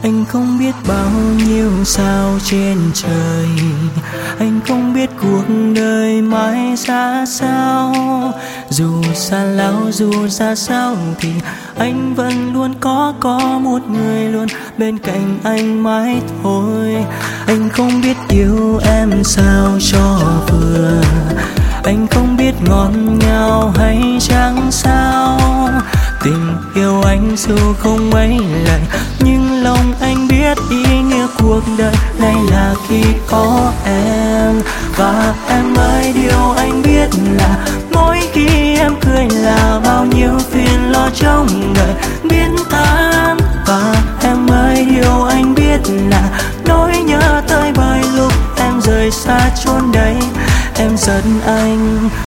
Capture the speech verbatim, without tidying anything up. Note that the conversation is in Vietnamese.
Anh không biết bao nhiêu sao trên trời, anh không biết cuộc đời mãi ra sao. Dù xa lão dù ra sao thì anh vẫn luôn có có một người luôn bên cạnh anh mãi thôi. Anh không biết yêu em sao cho vừa, anh không biết ngọt ngào hay chẳng sao. Tình yêu anh dù không mấy lời, nhưng lòng anh biết ý nghĩa cuộc đời này là khi có em. Và em ơi, điều anh biết là mỗi khi em cười là bao nhiêu phiền lo trong đời biến tan. Và em ơi, điều anh biết là nỗi nhớ tới bởi lúc em rời xa chốn đây. Em giận anh